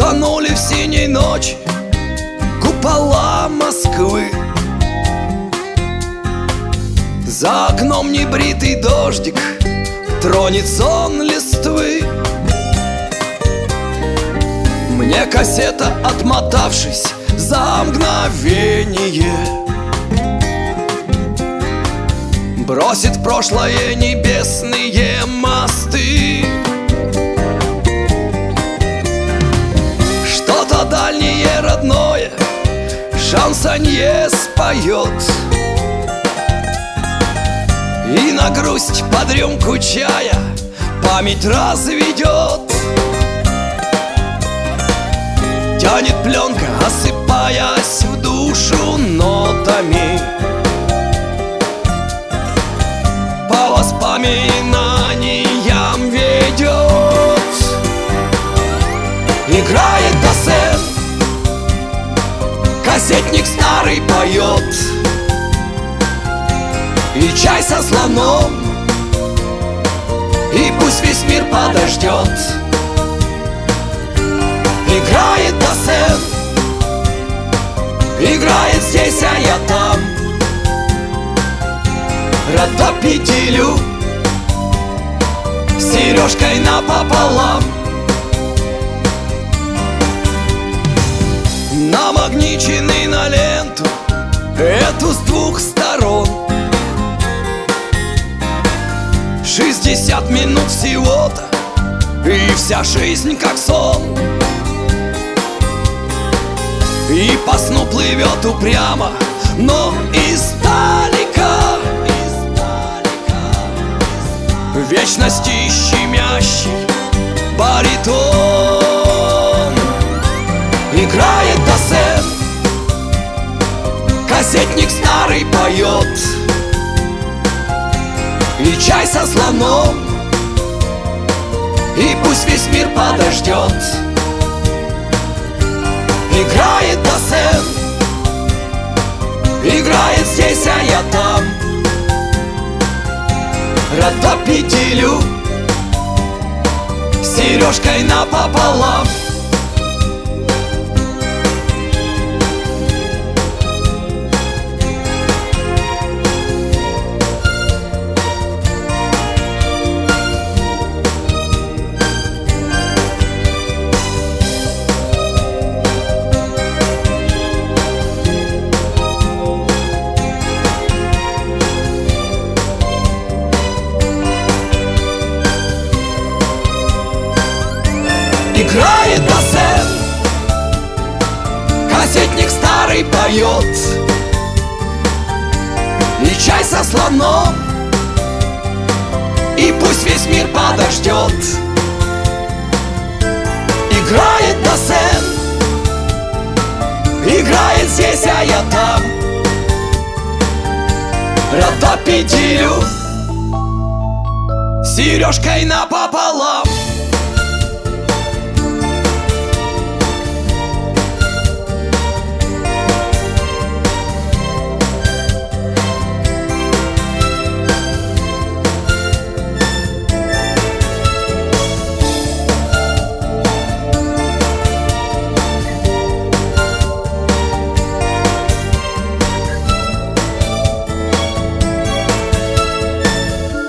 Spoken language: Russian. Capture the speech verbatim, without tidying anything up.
тонули в синей ночи купола Москвы. За окном небритый дождик тронет сон листвы. Мне кассета, отмотавшись за мгновение, бросит в прошлое небесные мосты. Что-то дальнее родное шансонье споет, и на грусть под рюмку чая память разведет. Тянет пленка, осыпаясь в душу нотами, по воспоминаниям ведет. Играет Досен, кассетник старый поет, и чай со слоном, и пусть весь мир подождет. Играет Досен, играет здесь, а я там. Ротопеделю с сережкой напополам. Намагниченный на ленту эту с двух сторон. Шестьдесят минут всего-то, и вся жизнь как сон. И по сну плывет упрямо, но издалека, в вечности щемящий баритон. Играет Досен, кассетник старый поет, и чай со слоном, и пусть весь мир подождет. Играет Досен, играет здесь, а я там. Ротопеделю с сережкой напополам. Играет Досен, кассетник старый поет, и чай со слоном, и пусть весь мир подождет. Играет Досен, играет здесь, а я там. Ротопеделю с сережкой напополам.